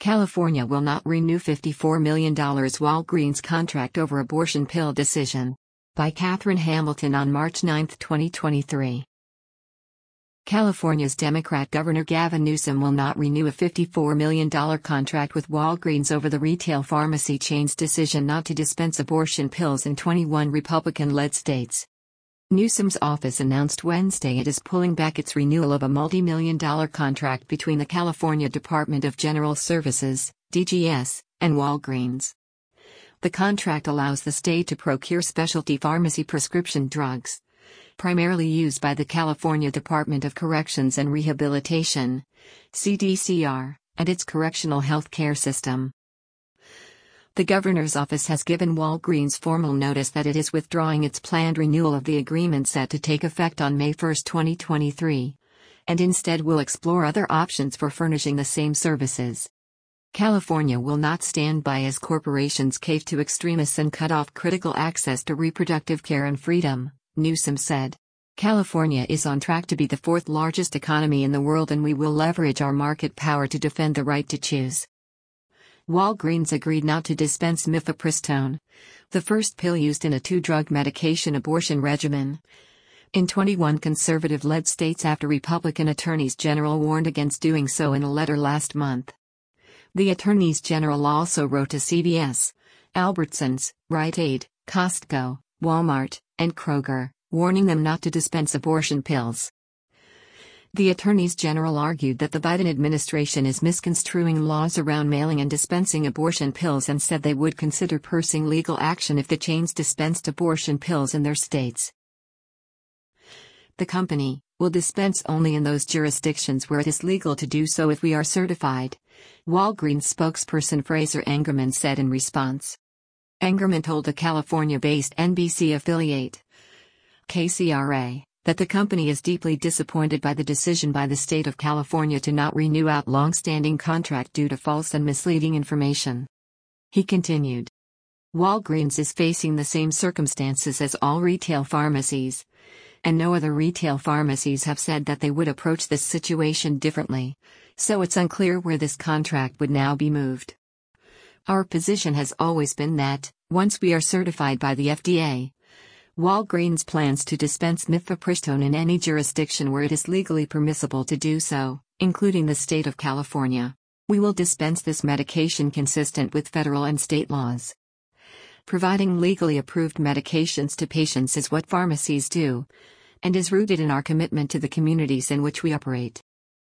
California will not renew $54 million Walgreens contract over abortion pill decision. By Catherine Hamilton on March 9, 2023. California's Democrat Governor Gavin Newsom will not renew a $54 million contract with Walgreens over the retail pharmacy chain's decision not to dispense abortion pills in 21 Republican-led states. Newsom's office announced Wednesday it is pulling back its renewal of a multi-million-dollar contract between the California Department of General Services, DGS, and Walgreens. The contract allows the state to procure specialty pharmacy prescription drugs, primarily used by the California Department of Corrections and Rehabilitation, CDCR, and its correctional health care system. The governor's office has given Walgreens formal notice that it is withdrawing its planned renewal of the agreement set to take effect on May 1, 2023, and instead will explore other options for furnishing the same services. California will not stand by as corporations cave to extremists and cut off critical access to reproductive care and freedom, Newsom said. California is on track to be the fourth largest economy in the world, and we will leverage our market power to defend the right to choose. Walgreens agreed not to dispense mifepristone, the first pill used in a two-drug medication abortion regimen, in 21 conservative-led states after Republican attorneys general warned against doing so in a letter last month. The attorneys general also wrote to CVS, Albertsons, Rite Aid, Costco, Walmart, and Kroger, warning them not to dispense abortion pills. The attorneys general argued that the Biden administration is misconstruing laws around mailing and dispensing abortion pills and said they would consider pursuing legal action if the chains dispensed abortion pills in their states. The company will dispense only in those jurisdictions where it is legal to do so if we are certified, Walgreens spokesperson Fraser Engerman said in response. Engerman told the California-based NBC affiliate, KCRA, that the company is deeply disappointed by the decision by the state of California to not renew out long-standing contract due to false and misleading information. He continued. Walgreens is facing the same circumstances as all retail pharmacies, and no other retail pharmacies have said that they would approach this situation differently, so it's unclear where this contract would now be moved. Our position has always been that, once we are certified by the FDA, Walgreens plans to dispense mifepristone in any jurisdiction where it is legally permissible to do so, including the state of California. We will dispense this medication consistent with federal and state laws. Providing legally approved medications to patients is what pharmacies do, and is rooted in our commitment to the communities in which we operate.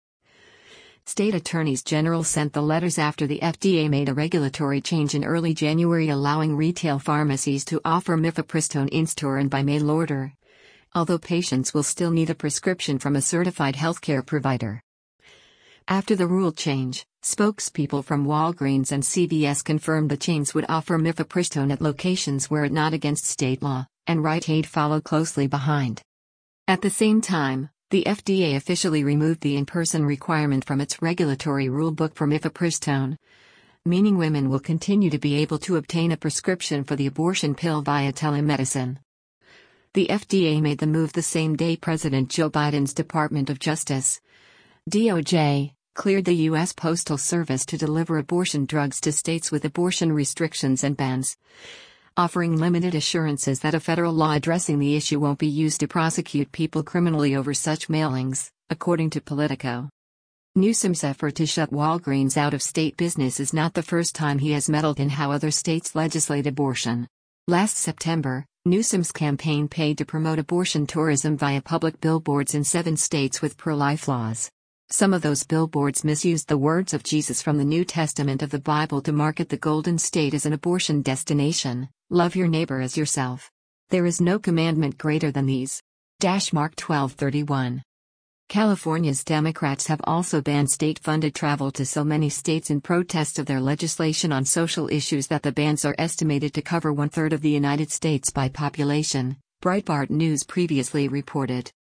State attorneys general sent the letters after the FDA made a regulatory change in early January allowing retail pharmacies to offer mifepristone in-store and by mail order, although patients will still need a prescription from a certified healthcare provider. After the rule change, spokespeople from Walgreens and CVS confirmed the chains would offer mifepristone at locations where it not against state law, and Rite Aid followed closely behind. At the same time, the FDA officially removed the in-person requirement from its regulatory rulebook for mifepristone, meaning women will continue to be able to obtain a prescription for the abortion pill via telemedicine. The FDA made the move the same day President Joe Biden's Department of Justice, DOJ, cleared the U.S. Postal Service to deliver abortion drugs to states with abortion restrictions and bans, offering limited assurances that a federal law addressing the issue won't be used to prosecute people criminally over such mailings, according to Politico. Newsom's effort to shut Walgreens out of state business is not the first time he has meddled in how other states legislate abortion. Last September, Newsom's campaign paid to promote abortion tourism via public billboards in 7 states with pro-life laws. Some of those billboards misused the words of Jesus from the New Testament of the Bible to market the Golden State as an abortion destination. Love your neighbor as yourself. There is no commandment greater than these. Mark 12:31. California's Democrats have also banned state-funded travel to so many states in protest of their legislation on social issues that the bans are estimated to cover 1/3 of the United States by population, Breitbart News previously reported.